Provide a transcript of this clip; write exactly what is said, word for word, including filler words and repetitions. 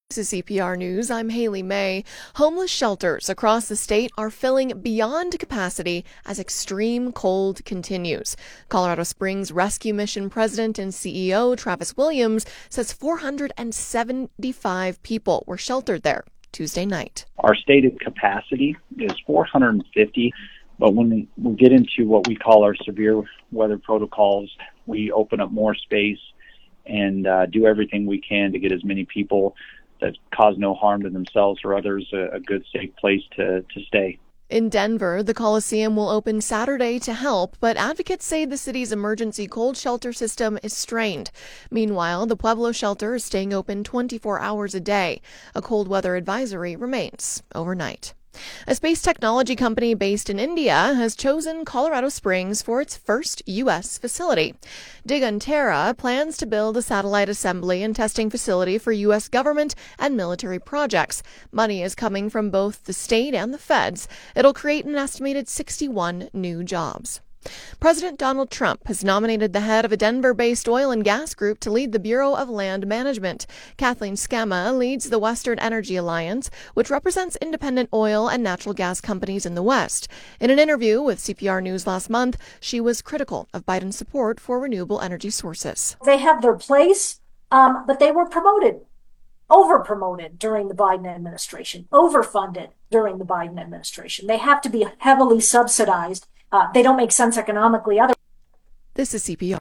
This is C P R News. I'm Haley May. Homeless shelters across the state are filling beyond capacity as extreme cold continues. Colorado Springs Rescue Mission President and C E O Travis Williams says four hundred seventy-five people were sheltered there Tuesday night. Our stated capacity is four hundred fifty, but when we get into what we call our severe weather protocols, we open up more space and uh, do everything we can to get as many people that cause no harm to themselves or others a, a good, safe place to, to stay. In Denver, the Coliseum will open Saturday to help, but advocates say the city's emergency cold shelter system is strained. Meanwhile, the Pueblo shelter is staying open twenty-four hours a day. A cold weather advisory remains overnight. A space technology company based in India has chosen Colorado Springs for its first U S facility. Digantara plans to build a satellite assembly and testing facility for U S government and military projects. Money is coming from both the state and the feds. It'll create an estimated sixty-one new jobs. President Donald Trump has nominated the head of a Denver-based oil and gas group to lead the Bureau of Land Management. Kathleen Scamma leads the Western Energy Alliance, which represents independent oil and natural gas companies in the West. In an interview with C P R News last month, she was critical of Biden's support for renewable energy sources. They have their place, um, but they were promoted, over-promoted during the Biden administration, overfunded during the Biden administration. They have to be heavily subsidized. Uh, they don't make sense economically. Other- This is C P R.